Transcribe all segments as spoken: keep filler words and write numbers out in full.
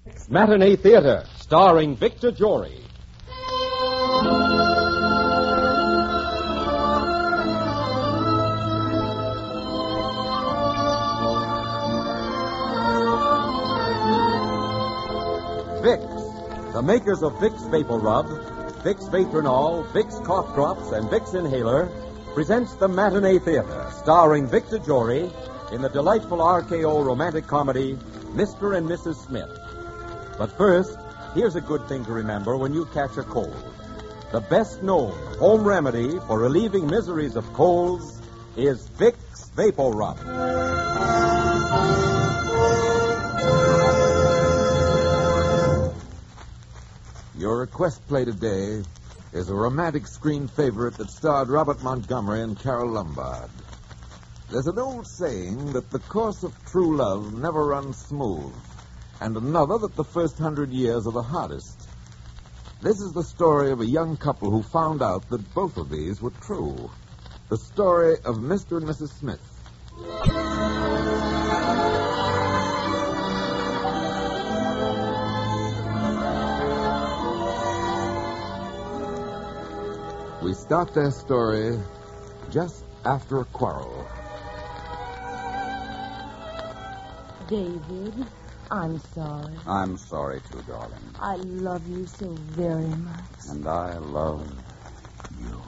Matinee Theater, starring Victor Jory. Vicks, the makers of Vicks Vapor Rub, Vicks Vatronol, Vicks Cough Drops, and Vicks Inhaler, presents the Matinee Theater, starring Victor Jory in the delightful R K O romantic comedy, Mister and Missus Smith. But first, here's a good thing to remember when you catch a cold. The best known home remedy for relieving miseries of colds is Vicks Vapor Rub. Your request play today is a romantic screen favorite that starred Robert Montgomery and Carol Lombard. There's an old saying that the course of true love never runs smooth, and another that the first hundred years are the hardest. This is the story of a young couple who found out that both of these were true. The story of Mister and Missus Smith. We start their story just after a quarrel. David, I'm sorry. I'm sorry, too, darling. I love you so very much. And I love you.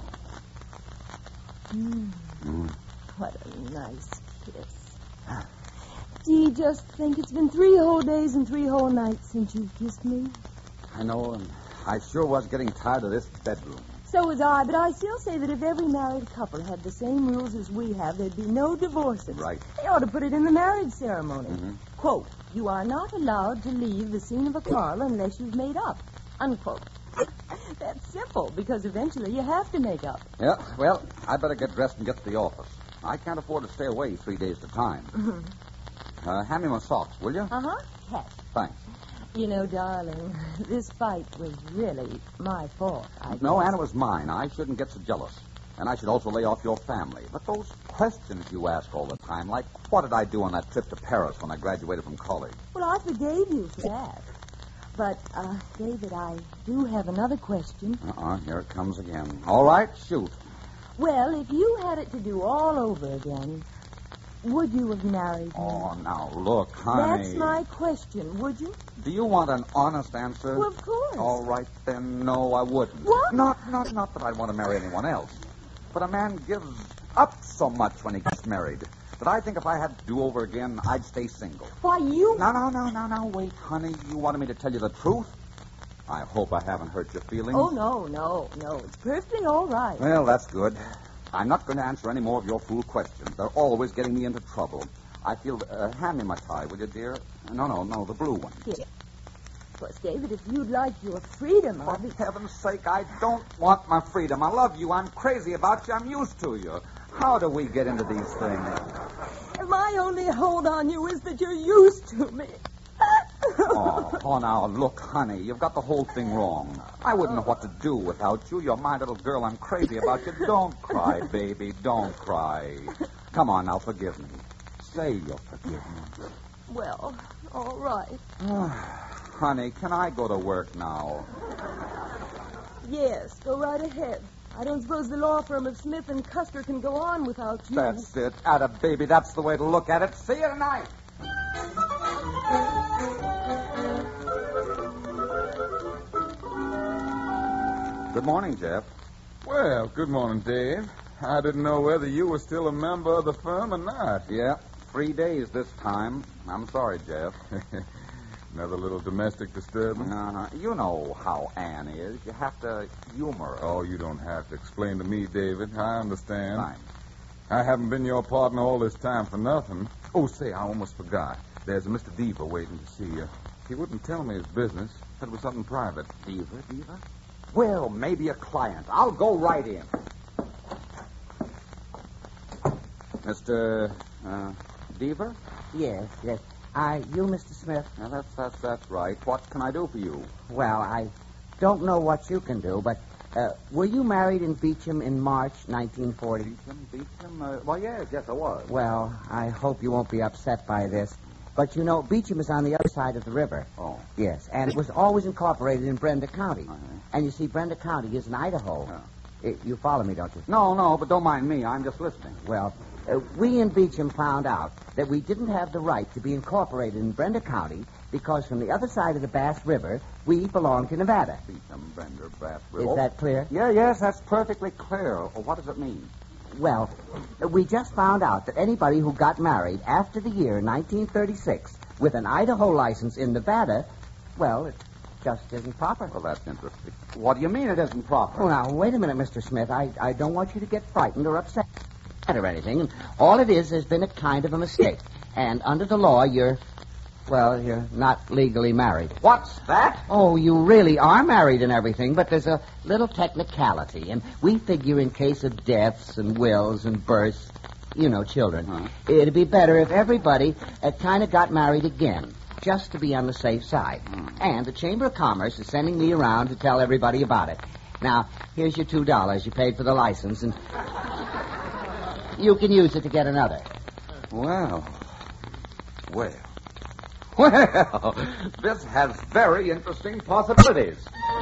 Mm. Mm. What a nice kiss. Gee, just think it's been three whole days and three whole nights since you've kissed me. I know, and I sure was getting tired of this bedroom. So was I, but I still say that if every married couple had the same rules as we have, there'd be no divorces. Right. They ought to put it in the marriage ceremony. Mm-hmm. Quote, you are not allowed to leave the scene of a quarrel unless you've made up. Unquote. That's simple, because eventually you have to make up. Yeah, well, I better get dressed and get to the office. I can't afford to stay away three days at a time. Mm-hmm. Uh, hand me my socks, will you? Uh-huh. Cash. Thanks. You know, darling, this fight was really my fault, I guess. No, Anna was mine. I shouldn't get so jealous. And I should also lay off your family. But those questions you ask all the time, like what did I do on that trip to Paris when I graduated from college? Well, I forgave you for that. But, uh, David, I do have another question. Uh-uh, here it comes again. All right, shoot. Well, if you had it to do all over again, would you have married me? Oh, now, look, honey. That's my question, would you? Do you want an honest answer? Well, of course. All right, then, no, I wouldn't. What? Not, not, not that I'd want to marry anyone else. But a man gives up so much when he gets married that I think if I had to do over again, I'd stay single. Why, you... No, no, no, no, no, wait, honey. You wanted me to tell you the truth? I hope I haven't hurt your feelings. Oh, no, no, no. It's perfectly all right. Well, that's good. I'm not going to answer any more of your fool questions. They're always getting me into trouble. I feel... Uh, hand me my tie, will you, dear? No, no, no, the blue one. Here. Of course, David, if you'd like your freedom, I'll For be... heaven's sake, I don't want my freedom. I love you. I'm crazy about you. I'm used to you. How do we get into these things? My only hold on you is that you're used to me. oh, oh, now, look, honey, you've got the whole thing wrong. I wouldn't know what to do without you. You're my little girl. I'm crazy about you. Don't cry, baby. Don't cry. Come on, now, forgive me. Say you'll forgive me. Well, all right. Honey, can I go to work now? Yes, go right ahead. I don't suppose the law firm of Smith and Custer can go on without you. That's it. Atta baby, that's the way to look at it. See you tonight. Good morning, Jeff. Well, good morning, Dave. I didn't know whether you were still a member of the firm or not. Yeah, three days this time. I'm sorry, Jeff. Another little domestic disturbance? Uh, you know how Ann is. You have to humor her. Oh, you don't have to explain to me, David. I understand. Fine. I haven't been your partner all this time for nothing. Oh, say, I almost forgot. There's a Mister Deaver waiting to see you. He wouldn't tell me his business. Said it was something private. Deaver, Deaver? Well, maybe a client. I'll go right in. Mister Uh, Deaver? Yes, yes. I, you, Mister Smith? Now, that's, that's, that's right. What can I do for you? Well, I don't know what you can do, but uh, were you married in Beecham in March nineteen forty? Beecham, Beecham? Uh, well, yes, yes, I was. Well, I hope you won't be upset by this. But, you know, Beecham is on the other side of the river. Oh. Yes, and it was always incorporated in Brenda County. Uh-huh. And you see, Brenda County is in Idaho. Yeah. It, you follow me, don't you? No, no, but don't mind me. I'm just listening. Well, uh, we in Beecham found out that we didn't have the right to be incorporated in Brenda County because from the other side of the Bass River, we belong to Nevada. Beecham, Brenda, Bass Is River. that clear? Yeah, yes, that's perfectly clear. Well, what does it mean? Well, we just found out that anybody who got married after the year nineteen thirty-six with an Idaho license in Nevada, well, it just isn't proper. Well, that's interesting. What do you mean it isn't proper? Oh, now, wait a minute, Mister Smith. I, I don't want you to get frightened or upset or anything. All it is has been a kind of a mistake. And under the law, you're, well, you're not legally married. What's that? Oh, you really are married and everything, but there's a little technicality, and we figure in case of deaths and wills and births, you know, children, Huh? it'd be better if everybody uh, kind of got married again, just to be on the safe side. Hmm. And the Chamber of Commerce is sending me around to tell everybody about it. Now, here's your two dollars you paid for the license, and you can use it to get another. Well, well, well, this has very interesting possibilities.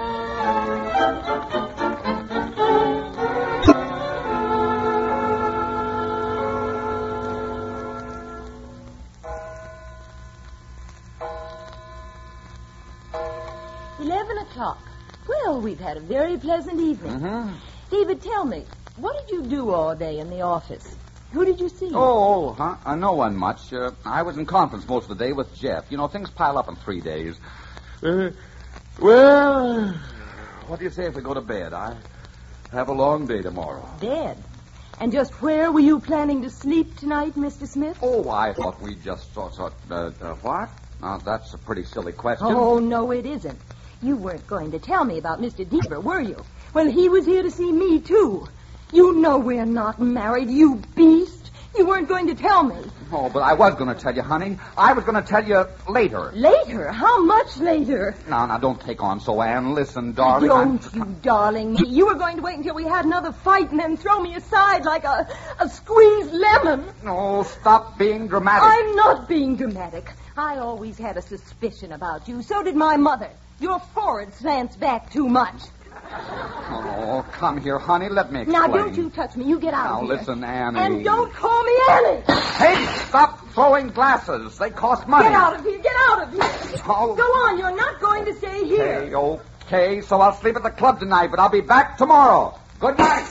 Eleven o'clock. Well, we've had a very pleasant evening. Mm-hmm. David, tell me, what did you do all day in the office? Who did you see? Oh, huh? Uh, no one much. Uh, I was in conference most of the day with Jeff. You know, things pile up in three days. Uh, well, what do you say if we go to bed? I have a long day tomorrow. Bed. And just where were you planning to sleep tonight, Mister Smith? Oh, I thought we just thought... thought uh, uh, what? Now, that's a pretty silly question. Oh, no, it isn't. You weren't going to tell me about Mister Deaver, were you? Well, he was here to see me, too. You know we're not married, you beast. You weren't going to tell me. Oh, but I was going to tell you, honey. I was going to tell you later. Later? How much later? Now, now, don't take on so, Anne. Listen, darling. Don't I'm... you, darling me. You were going to wait until we had another fight and then throw me aside like a, a squeezed lemon. No, stop being dramatic. I'm not being dramatic. I always had a suspicion about you. So did my mother. Your forehead slants back too much. Oh, come here, honey. Let me explain. Now, don't you touch me. You get out Now, of here. listen, Annie. And don't call me Annie. Hey, stop throwing glasses. They cost money. Get out of here. Get out of here. Oh. Go on. You're not going to stay here. Okay, okay. So I'll sleep at the club tonight, but I'll be back tomorrow. Good night.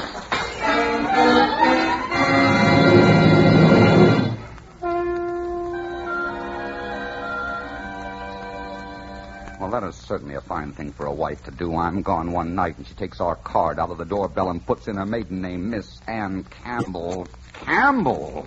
Well, that is certainly a fine thing for a wife to do. I'm gone one night, and she takes our card out of the doorbell and puts in her maiden name, Miss Ann Campbell. Campbell?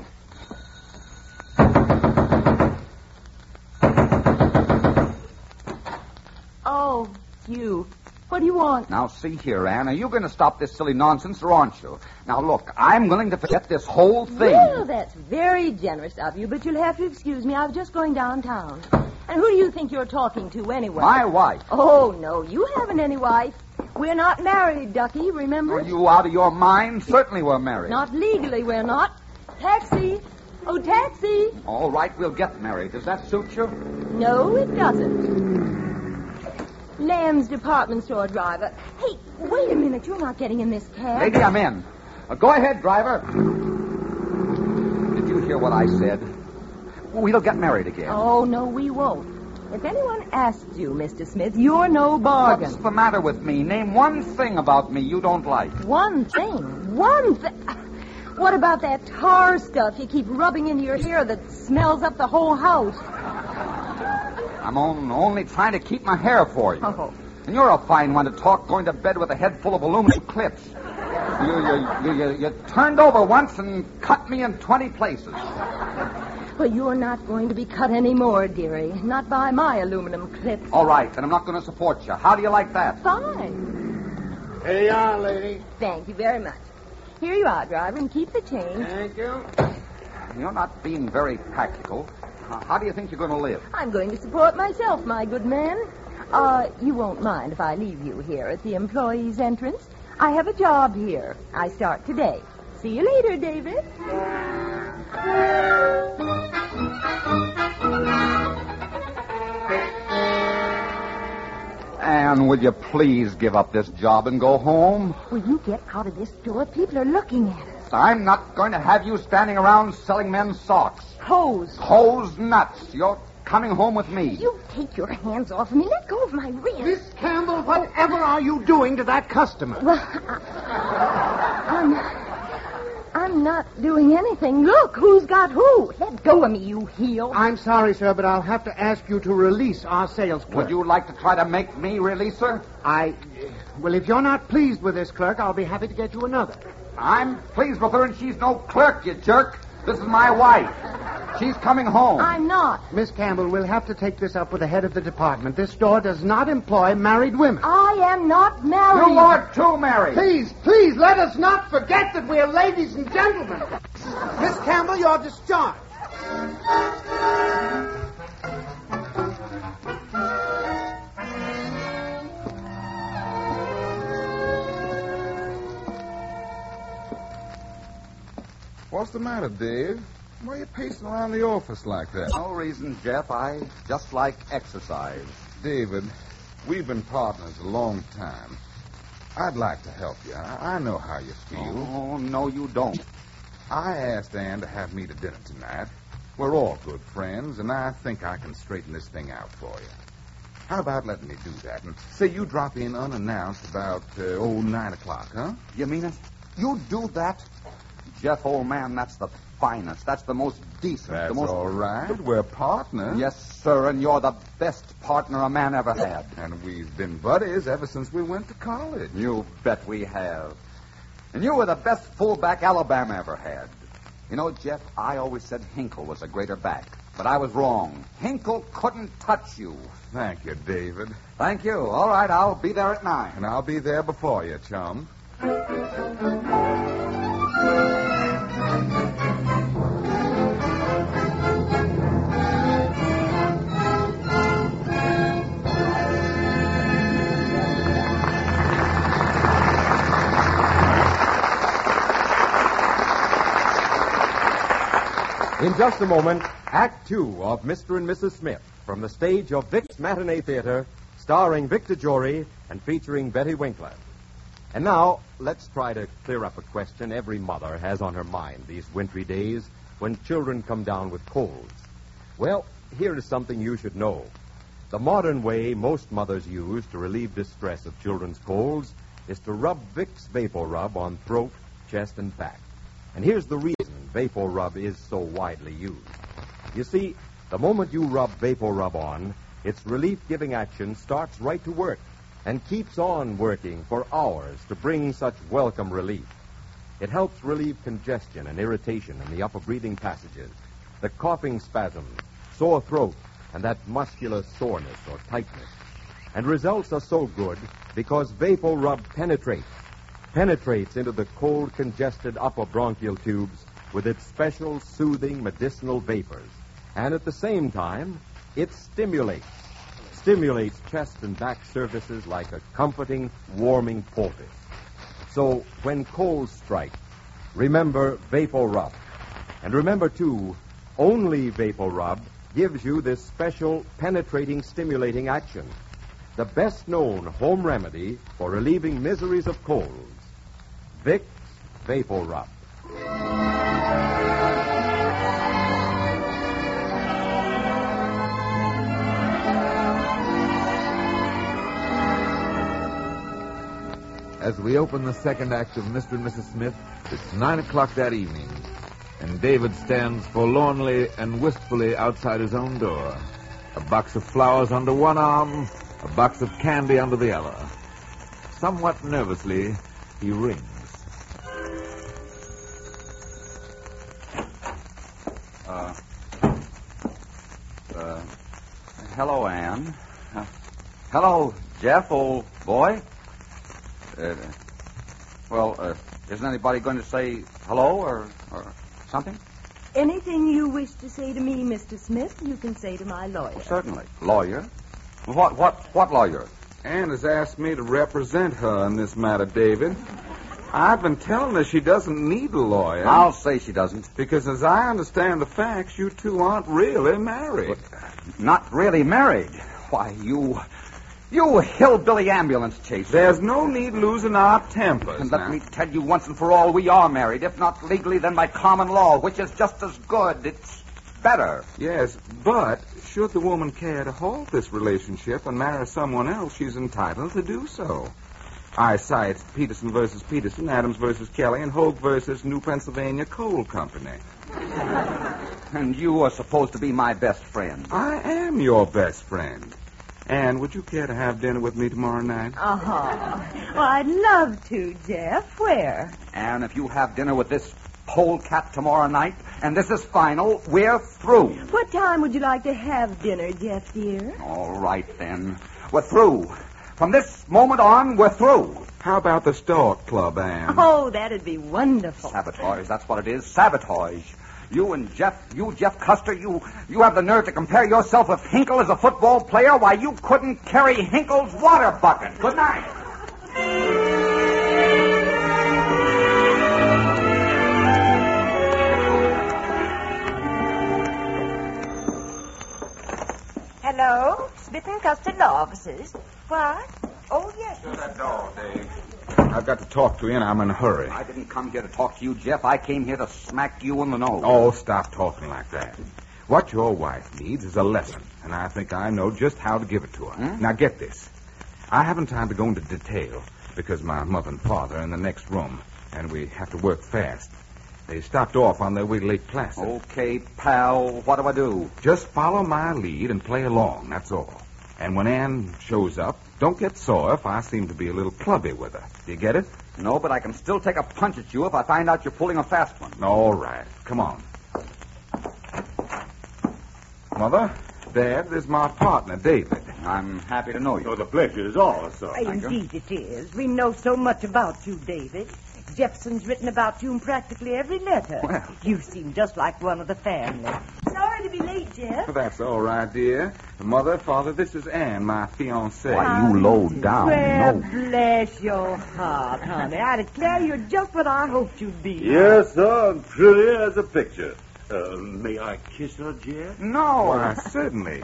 Oh, you. What do you want? Now, see here, Anne. Are you going to stop this silly nonsense, or aren't you? Now, look, I'm willing to forget this whole thing. Well, that's very generous of you, but you'll have to excuse me. I was just going downtown. And who do you think you're talking to, anyway? My wife. Oh, no, you haven't any wife. We're not married, Ducky, remember? Are you out of your mind? Certainly we're married. Not legally, we're not. Taxi. Oh, taxi. All right, we'll get married. Does that suit you? No, it doesn't. Lamb's department store driver. Hey, wait a minute. You're not getting in this cab. Lady, I'm in. Uh, go ahead, driver. Did you hear what I said? We'll get married again. Oh, no, we won't. If anyone asks you, Mister Smith, you're no bargain. What's the matter with me? Name one thing about me you don't like. One thing. One thing. What about that tar stuff you keep rubbing into your hair that smells up the whole house? I'm on, only trying to keep my hair for you. Oh. And you're a fine one to talk going to bed with a head full of aluminum clips. You, you, you, you, you turned over once and cut me in twenty places. Well, you're not going to be cut anymore, dearie. Not by my aluminum clips. All right, then I'm not going to support you. How do you like that? Fine. Here you are, lady. Thank you very much. Here you are, driver, and keep the change. Thank you. You're not being very practical. Uh, How do you think you're going to live? I'm going to support myself, my good man. Uh, you won't mind if I leave you here at the employee's entrance? I have a job here. I start today. See you later, David. Anne, will you please give up this job and go home? Will you get out of this door? People are looking at us. I'm not going to have you standing around selling men's socks. Hose. Hose nuts. You're coming home with me. You take your hands off me. Let go of my wrist. Miss Campbell, whatever are you doing to that customer? Well, I, I'm... I'm not doing anything. Look, who's got who? Let go of me, you heel. I'm sorry, sir, but I'll have to ask you to release our sales clerk. Would you like to try to make me release her? I... Well, if you're not pleased with this clerk, I'll be happy to get you another. I'm pleased with her, and she's no clerk, you jerk. This is my wife. She's coming home. I'm not. Miss Campbell, we'll have to take this up with the head of the department. This store does not employ married women. I am not married. You are too married. Please, please, let us not forget that we're ladies and gentlemen. Miss Campbell, you're discharged. What's the matter, Dave? Why are you pacing around the office like that? No reason, Jeff. I just like exercise. David, we've been partners a long time. I'd like to help you. I, I know how you feel. Oh, no, you don't. I asked Ann to have me to dinner tonight. We're all good friends, and I think I can straighten this thing out for you. How about letting me do that? And say you drop in unannounced about, uh, oh, nine o'clock, huh? You mean it? You do that? Jeff, old man, that's the finest. That's the most decent. That's the most... all right. We're partners. Yes, sir, and you're the best partner a man ever had. And we've been buddies ever since we went to college. You bet we have. And you were the best fullback Alabama ever had. You know, Jeff, I always said Hinkle was a greater back. But I was wrong. Hinkle couldn't touch you. Thank you, David. Thank you. All right, I'll be there at nine. And I'll be there before you, chum. In just a moment, Act Two of Mister and Missus Smith from the stage of Vic's Matinee Theater, starring Victor Jory and featuring Betty Winkler. And now, let's try to clear up a question every mother has on her mind these wintry days when children come down with colds. Well, here is something you should know. The modern way most mothers use to relieve distress of children's colds is to rub Vicks Vapor Rub on throat, chest, and back. And here's the reason Vapor Rub is so widely used. You see, the moment you rub Vapor Rub on, its relief-giving action starts right to work and keeps on working for hours to bring such welcome relief. It helps relieve congestion and irritation in the upper breathing passages, the coughing spasms, sore throat, and that muscular soreness or tightness. And results are so good because Vapor Rub penetrates, penetrates into the cold, congested upper bronchial tubes with its special soothing medicinal vapors. And at the same time, it stimulates, stimulates chest and back surfaces like a comforting, warming poultice. So when colds strike, remember Vapor Rub. And remember, too, only Vapor Rub gives you this special penetrating, stimulating action. The best-known home remedy for relieving miseries of colds. Vicks Vapor Rub. As we open the second act of Mister and Missus Smith, it's nine o'clock that evening, and David stands forlornly and wistfully outside his own door. A box of flowers under one arm, a box of candy under the other. Somewhat nervously, he rings. Uh, uh, hello, Ann. Uh, hello, Jeff, old boy. Uh, well, uh, isn't anybody going to say hello or, or something? Anything you wish to say to me, Mister Smith, you can say to my lawyer. Well, certainly. Lawyer? What, what, what lawyer? Ann has asked me to represent her in this matter, David. I've been telling her she doesn't need a lawyer. I'll say she doesn't. Because as I understand the facts, you two aren't really married. But, Not really married. Why, you... You hillbilly ambulance chaser. There's no need losing our tempers. And let now. me tell you once and for all, we are married. If not legally, then by common law, which is just as good. It's better. Yes, but should the woman care to halt this relationship and marry someone else, she's entitled to do so. I cite Peterson versus Peterson, Adams versus Kelly, and Hogue versus New Pennsylvania Coal Company. And you are supposed to be my best friend. I am your best friend. Anne, would you care to have dinner with me tomorrow night? Uh-huh. Well, I'd love to, Jeff. Where? And if you have dinner with this polecat tomorrow night, and this is final, we're through. What time would you like to have dinner, Jeff, dear? All right, then. We're through. From this moment on, we're through. How about the Stork Club, Anne? Oh, that'd be wonderful. Sabotage, that's what it is. Sabotage. You and Jeff, you, Jeff Custer, you you have the nerve to compare yourself with Hinkle as a football player? Why, you couldn't carry Hinkle's water bucket. Good night. Hello? Smith and Custer Law Offices. What? Oh, yes. Shut that door, Dave. I've got to talk to you, and I'm in a hurry. I didn't come here to talk to you, Jeff. I came here to smack you in the nose. Oh, stop talking like that. What your wife needs is a lesson, and I think I know just how to give it to her. Hmm? Now, get this. I haven't time to go into detail because my mother and father are in the next room, and we have to work fast. They stopped off on their way to Lake Placid. Okay, pal, what do I do? Just follow my lead and play along, that's all. And when Anne shows up, don't get sore if I seem to be a little clubby with her. Do you get it? No, but I can still take a punch at you if I find out you're pulling a fast one. All right. Come on. Mother, Dad, this is my partner, David. I'm happy to know you. Oh, the pleasure is ours, sir. Indeed it is. We know so much about you, David. Jefferson's written about you in practically every letter. Well. You seem just like one of the family. Sorry to be late, Jeff. That's all right, dear. Mother, Father, this is Anne, my fiancée. Why, you low down. Well, No. bless your heart, honey. I declare you're just what I hoped you'd be. Yes, sir. Pretty as a picture. Uh, may I kiss her, Jeff? No. Why, certainly.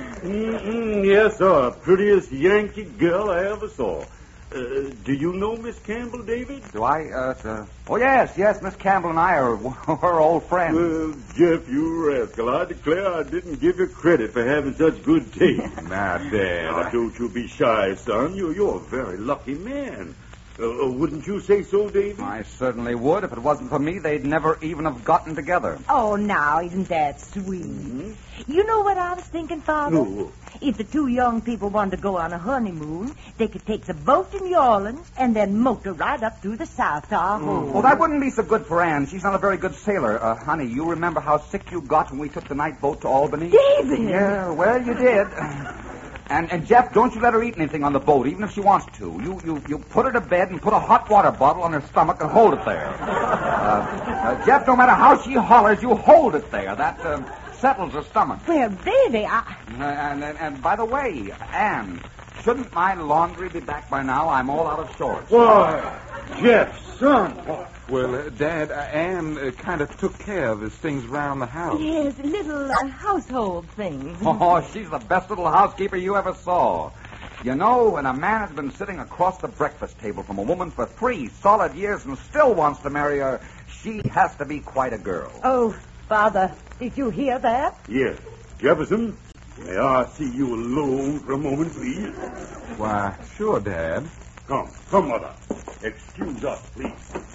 Mm-mm, yes, sir. Prettiest Yankee girl I ever saw. Uh, do you know Miss Campbell, David? Do I, uh, uh, oh, yes, yes, Miss Campbell and I are we're old friends. Well, Jeff, you rascal. I declare I didn't give you credit for having such good taste. Now, Dad. Now, don't you be shy, son. You, you're a very lucky man. Uh, uh, wouldn't you say so, David? I certainly would. If it wasn't for me, they'd never even have gotten together. Oh, now, isn't that sweet? Mm-hmm. You know what I was thinking, Father? No. If the two young people wanted to go on a honeymoon, they could take the boat to New Orleans and then motor right up through the South to our home. Well, that wouldn't be so good for Anne. She's not a very good sailor. Uh, honey, you remember how sick you got when we took the night boat to Albany? David! Yeah, well, you did. And, and Jeff, don't you let her eat anything on the boat, even if she wants to. You, you, you put her to bed and put a hot water bottle on her stomach and hold it there. Uh, uh, Jeff, no matter how she hollers, you hold it there. That uh, settles her stomach. Well, baby, I... Uh, and, and, and by the way, Anne, shouldn't my laundry be back by now? I'm all out of shorts. Why, Jeff, son. What? Well, uh, Dad, uh, Anne uh, kind of took care of his things around the house. Yes, little uh, household things. Oh, she's the best little housekeeper you ever saw. You know, when a man has been sitting across the breakfast table from a woman for three solid years and still wants to marry her, she has to be quite a girl. Oh, Father, did you hear that? Yes. Jefferson, may I see you alone for a moment, please? Why, sure, Dad. Come, come, Mother. Excuse us, please.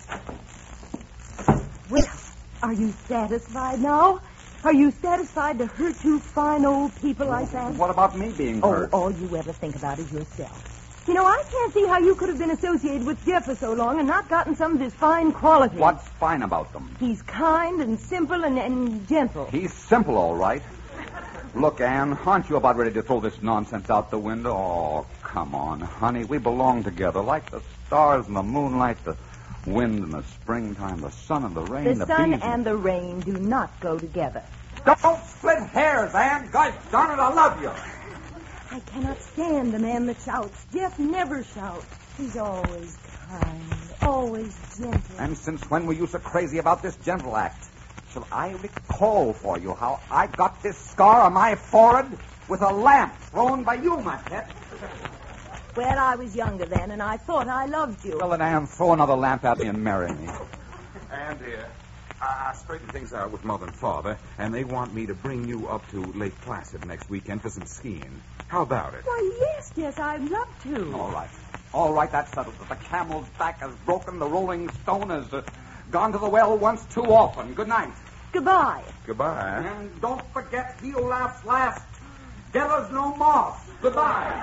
Well, are you satisfied now? Are you satisfied to hurt two fine old people like that? What about me being Oh, hurt? all you ever think about is yourself. You know, I can't see how you could have been associated with Jeff for so long and not gotten some of his fine qualities. What's fine about them? He's kind and simple and, and gentle. He's simple, all right. Look, Anne, aren't you about ready to throw this nonsense out the window? Oh, come on, honey. We belong together like the stars and the moonlight, the wind and the springtime, the sun and the rain, The the, sun bees and the rain do not go together. Don't split hairs, Anne. God darn it, I love you. I cannot stand a man that shouts. Jeff never shouts. He's always kind, always gentle. And since when were you so crazy about this gentle act? Shall I recall for you how I got this scar on my forehead with a lamp thrown by you, my pet? Well, I was younger then, and I thought I loved you. Well, then, Anne, throw another lamp at me and marry me. And, dear, I I straightened things out with Mother and Father, and they want me to bring you up to Lake Placid next weekend for some skiing. How about it? Why, yes, yes, I'd love to. All right. All right, that settles it. The camel's back has broken. The rolling stone has uh, gone to the well once too often. Good night. Goodbye. Goodbye. And don't forget, he who laughs last gathers no moss. Goodbye.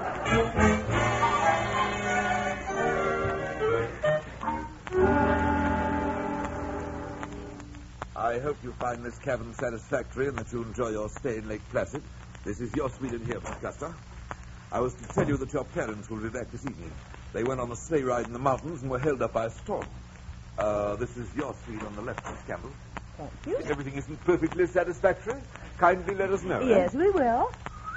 I hope you find this cabin satisfactory and that you enjoy your stay in Lake Placid. This is your suite in here, Miss Custer. I was to tell you that your parents will be back this evening. They went on a sleigh ride in the mountains and were held up by a storm. Uh, this is your suite on the left, Miss Campbell. Thank you. If everything isn't perfectly satisfactory, kindly let us know. Yes, we will.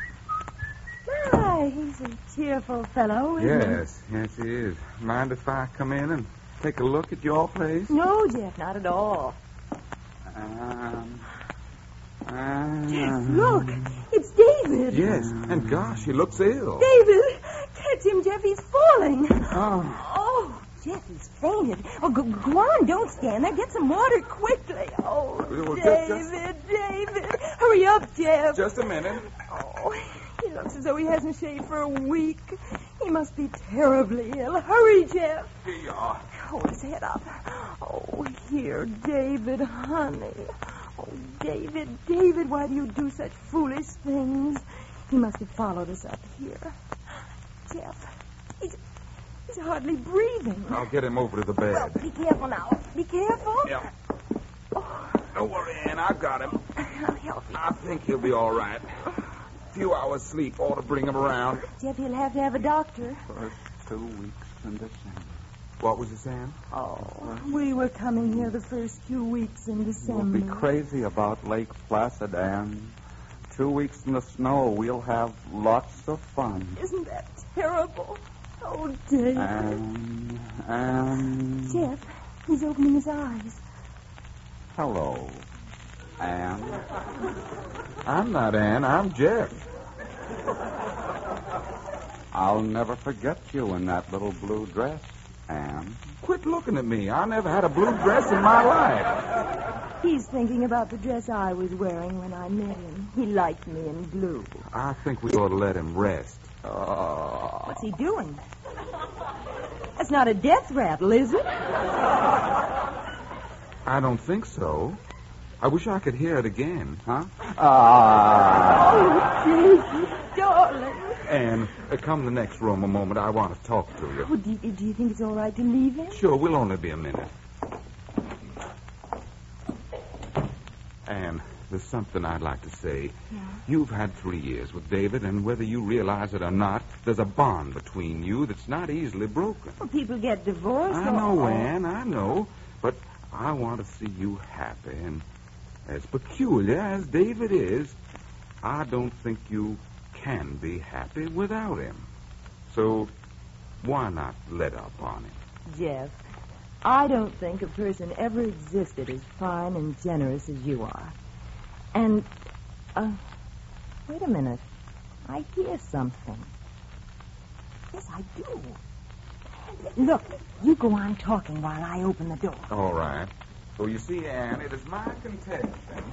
My, he's a cheerful fellow, isn't Yes, yes, he is. Mind if I come in and take a look at your place? he? No, Jeff, not at all. Um, um, Jeff, look. It's David. Yes, and gosh, he looks ill. David, catch him, Jeff. He's falling. Oh. Oh, Jeff, he's fainted. Oh, go, go on. Don't stand there. Get some water quickly. Oh, Well, just- David, David. Hurry up, Jeff. Just a minute. Oh, he looks as though he hasn't shaved for a week. He must be terribly ill. Hurry, Jeff. Here you are. Hold his head up. Oh, here, David, honey. Oh, David, David, why do you do such foolish things? He must have followed us up here. Jeff, he's, he's hardly breathing. I'll get him over to the bed. Well, be careful now. Be careful. Yeah. Oh, Don't worry, Ann. I've got him. I'll help you. I think he'll be all right. A few hours sleep ought to bring him around. Jeff, he'll have to have a doctor. First two weeks in December. What was he saying? Oh, we were coming here the first two weeks in We'll December. be crazy about Lake Placid, Anne. Two weeks in the snow, we'll have lots of fun. Isn't that terrible? Oh, David. Anne, Anne. Jeff, he's opening his eyes. Hello, Anne. I'm not Ann. I'm Jeff. I'll never forget you in that little blue dress, Anne. Quit looking at me. I never had a blue dress in my life. He's thinking about the dress I was wearing when I met him. He liked me in blue. I think we ought to let him rest. Oh. What's he doing? That's not a death rattle, is it? I don't think so. I wish I could hear it again. Huh? Ah. Oh, David, darling. Ann, uh, come the next room a moment. I want to talk to you. Oh, do, do you think it's all right to leave him? Sure, we'll only be a minute. Ann, there's something I'd like to say. Yeah. You've had three years with David, and whether you realize it or not, there's a bond between you that's not easily broken. Well, people get divorced. I or- know, Ann, I know. But I want to see you happy. And as peculiar as David is, I don't think you can be happy without him. So why not let up on him? Jeff, I don't think a person ever existed as fine and generous as you are. And, uh, wait a minute. I hear something. Yes, I do. Look, you go on talking while I open the door. All right. So you see, Ann, it is my contention.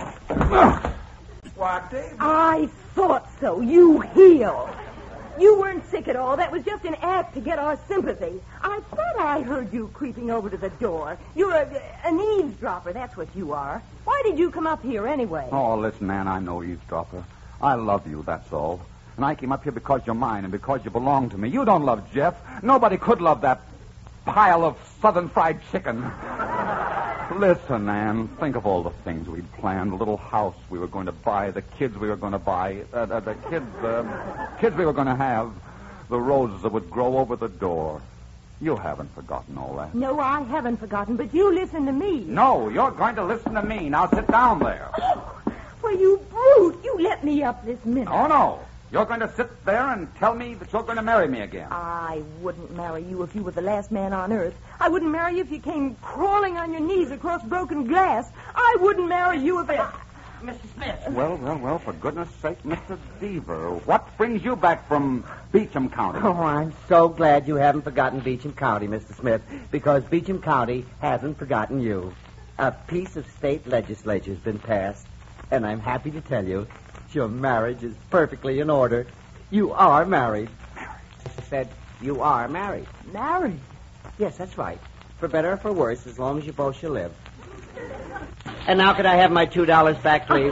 Why, David... I thought so. You heel. You weren't sick at all. That was just an act to get our sympathy. I thought I heard you creeping over to the door. You're a, an eavesdropper. That's what you are. Why did you come up here anyway? Oh, listen, Anne, I know eavesdropper. I love you, that's all. And I came up here because you're mine and because you belong to me. You don't love Jeff. Nobody could love that pile of southern fried chicken. Listen, Anne, think of all the things we'd planned. The little house we were going to buy, the kids we were going to buy, uh, uh, the kids, uh, kids we were going to have, the roses that would grow over the door. You haven't forgotten all that. No, I haven't forgotten, but you listen to me. No, you're going to listen to me. Now sit down there. Oh, well, you brute. You let me up this minute. Oh, no. You're going to sit there and tell me that you're going to marry me again. I wouldn't marry you if you were the last man on earth. I wouldn't marry you if you came crawling on your knees across broken glass. I wouldn't marry you if it... Mister Smith. Well, well, well, for goodness sake, Mister Deaver, what brings you back from Beecham County? Oh, I'm so glad you haven't forgotten Beecham County, Mister Smith, because Beecham County hasn't forgotten you. A piece of state legislature has been passed, and I'm happy to tell you your marriage is perfectly in order. You are married. Married? I said you are married. Married? Yes, that's right. For better or for worse, as long as you both shall live. And now could I have my two dollars back, please?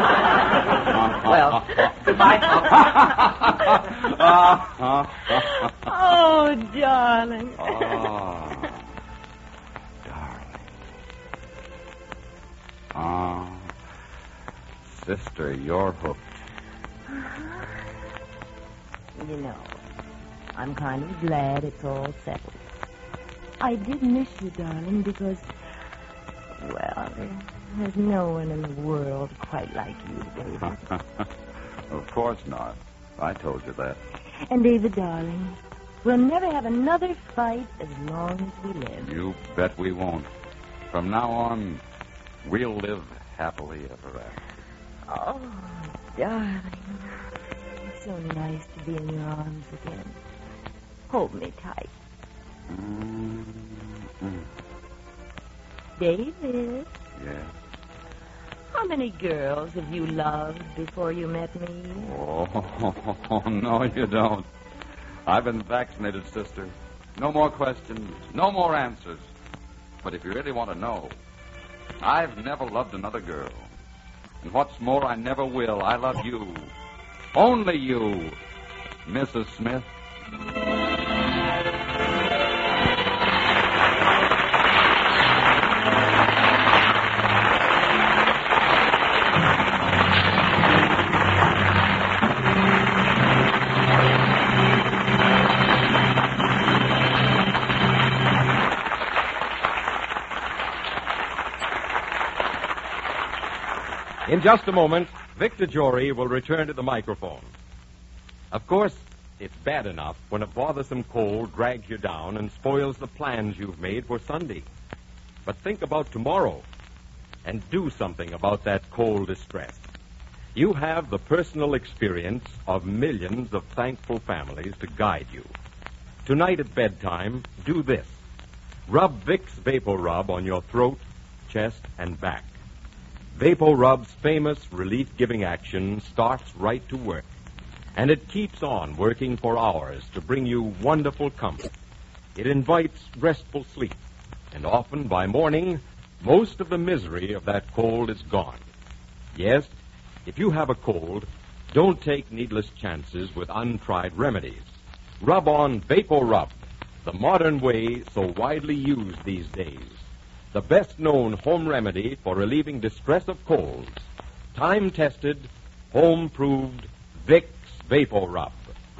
Well, goodbye, folks. Oh, darling. Oh, darling. Oh, sister, you're hooked. You know, I'm kind of glad it's all settled. I did miss you, darling, because, well, there's no one in the world quite like you, David. Of course not. I told you that. And, David, darling, we'll never have another fight as long as we live. You bet we won't. From now on, we'll live happily ever after. Oh, darling. It's so nice to be in your arms again. Hold me tight. Mm-hmm. David. Yes? How many girls have you loved before you met me? Oh, no, you don't. I've been vaccinated, sister. No more questions, no more answers. But if you really want to know, I've never loved another girl. And what's more, I never will. I love you. Only you, Missus Smith. In just a moment, Victor Jory will return to the microphone. Of course, it's bad enough when a bothersome cold drags you down and spoils the plans you've made for Sunday. But think about tomorrow and do something about that cold distress. You have the personal experience of millions of thankful families to guide you. Tonight at bedtime, do this. Rub Vicks Vapor Rub on your throat, chest, and back. Vapor Rub's famous relief-giving action starts right to work, and it keeps on working for hours to bring you wonderful comfort. It invites restful sleep, and often by morning, most of the misery of that cold is gone. Yes, if you have a cold, don't take needless chances with untried remedies. Rub on Vapor Rub, the modern way so widely used these days. The best-known home remedy for relieving distress of colds. Time-tested, home-proved Vicks Vapor Rub.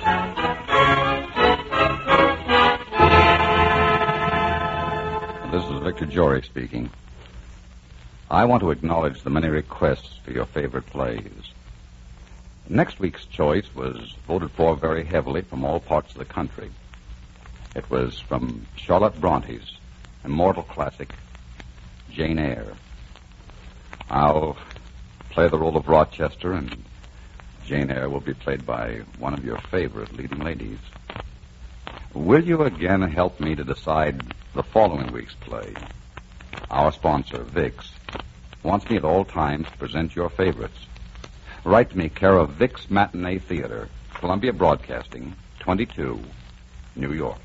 This is Victor Jory speaking. I want to acknowledge the many requests for your favorite plays. Next week's choice was voted for very heavily from all parts of the country. It was from Charlotte Bronte's immortal classic, Jane Eyre. I'll play the role of Rochester, and Jane Eyre will be played by one of your favorite leading ladies. Will you again help me to decide the following week's play? Our sponsor, Vicks, wants me at all times to present your favorites. Write to me, care of Vicks Matinee Theater, Columbia Broadcasting, twenty-two, New York.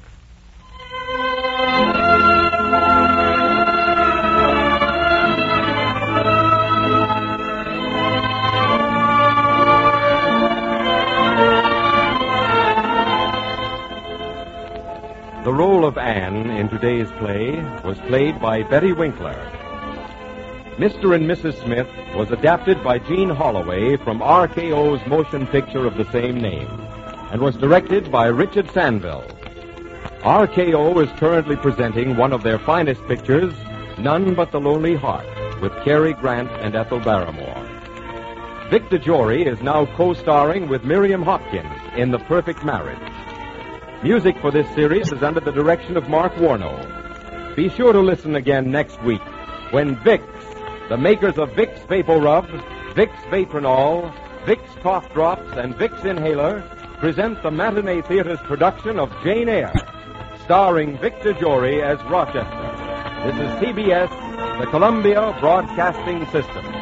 The role of Anne in today's play was played by Betty Winkler. Mister and Missus Smith was adapted by Gene Holloway from R K O's motion picture of the same name and was directed by Richard Sanville. R K O is currently presenting one of their finest pictures, None But the Lonely Heart, with Cary Grant and Ethel Barrymore. Victor Jory is now co-starring with Miriam Hopkins in The Perfect Marriage. Music for this series is under the direction of Mark Warno. Be sure to listen again next week when Vicks, the makers of Vicks Vapor Rub, Vicks Vatronol, Vicks Cough Drops, and Vicks Inhaler, present the Matinee Theater's production of Jane Eyre, starring Victor Jory as Rochester. This is C B S, the Columbia Broadcasting System.